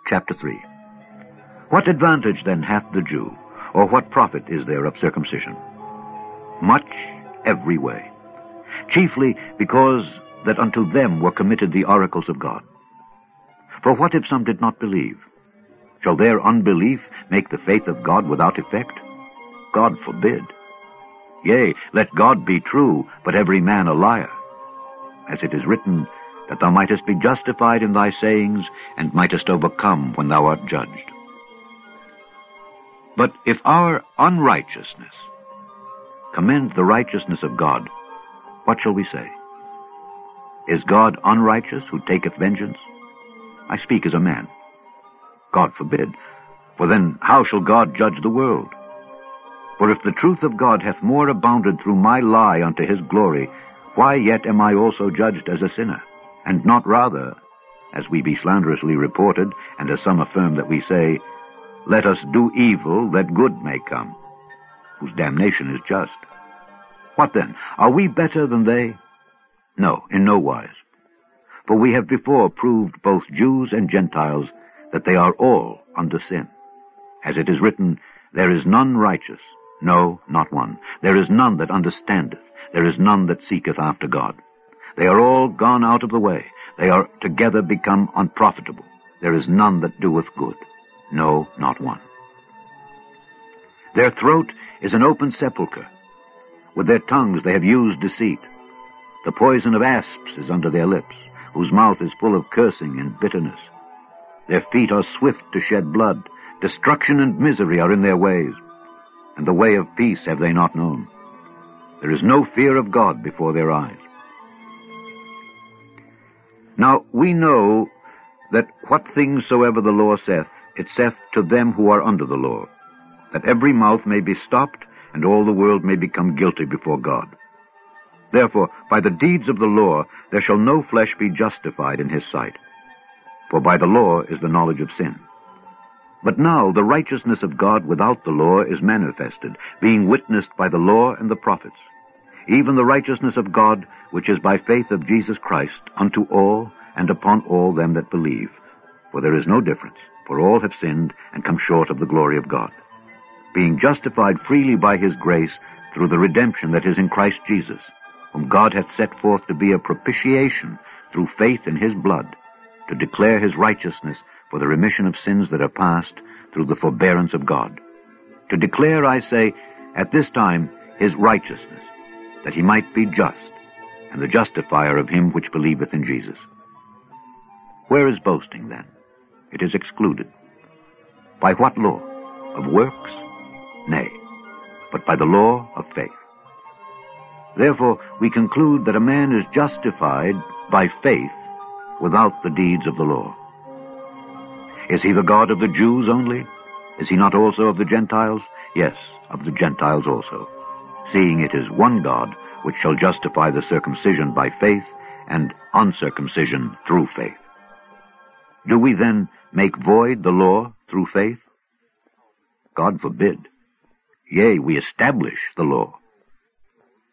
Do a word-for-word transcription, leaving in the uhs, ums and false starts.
Chapter three. What advantage then hath the Jew, or what profit is there of circumcision? Much every way. Chiefly because that unto them were committed the oracles of God. For what if some did not believe? Shall their unbelief make the faith of God without effect? God forbid. Yea, let God be true, but every man a liar. As it is written, that thou mightest be justified in thy sayings, and mightest overcome when thou art judged. But if our unrighteousness commend the righteousness of God, what shall we say? Is God unrighteous who taketh vengeance? I speak as a man. God forbid. For then how shall God judge the world? For if the truth of God hath more abounded through my lie unto his glory, why yet am I also judged as a sinner? And not rather, as we be slanderously reported, and as some affirm that we say, let us do evil that good may come, whose damnation is just. What then? Are we better than they? No, in no wise. For we have before proved both Jews and Gentiles that they are all under sin. As it is written, there is none righteous, no, not one. There is none that understandeth, there is none that seeketh after God. They are all gone out of the way. They are together become unprofitable. There is none that doeth good. No, not one. Their throat is an open sepulchre. With their tongues they have used deceit. The poison of asps is under their lips, whose mouth is full of cursing and bitterness. Their feet are swift to shed blood. Destruction and misery are in their ways, and the way of peace have they not known. There is no fear of God before their eyes. Now we know that what things soever the law saith, it saith to them who are under the law, that every mouth may be stopped, and all the world may become guilty before God. Therefore, by the deeds of the law there shall no flesh be justified in his sight. For by the law is the knowledge of sin. But now the righteousness of God without the law is manifested, being witnessed by the law and the prophets, even the righteousness of God, which is by faith of Jesus Christ, unto all and upon all them that believe. For there is no difference, for all have sinned and come short of the glory of God, being justified freely by his grace through the redemption that is in Christ Jesus, whom God hath set forth to be a propitiation through faith in his blood, to declare his righteousness for the remission of sins that are past through the forbearance of God. To declare, I say, at this time his righteousness, that he might be just, and the justifier of him which believeth in Jesus. Where is boasting, then? It is excluded. By what law? Of works? Nay, but by the law of faith. Therefore we conclude that a man is justified by faith without the deeds of the law. Is he the God of the Jews only? Is he not also of the Gentiles? Yes, of the Gentiles also, seeing it is one God which shall justify the circumcision by faith and uncircumcision through faith. Do we then make void the law through faith? God forbid. Yea, we establish the law.